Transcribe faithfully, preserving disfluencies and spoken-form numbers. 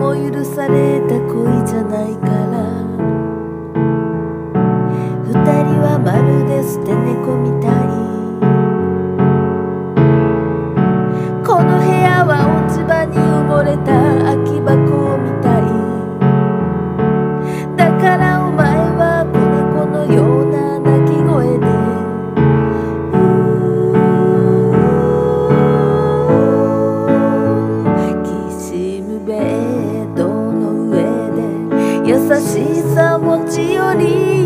も許された恋じゃないから、二人はまるで捨て猫みたい。この部屋は落ち葉に埋もれた空き箱みたい。だからお前は子猫のような鳴き声できしむベッドの上で優しさ持ち寄り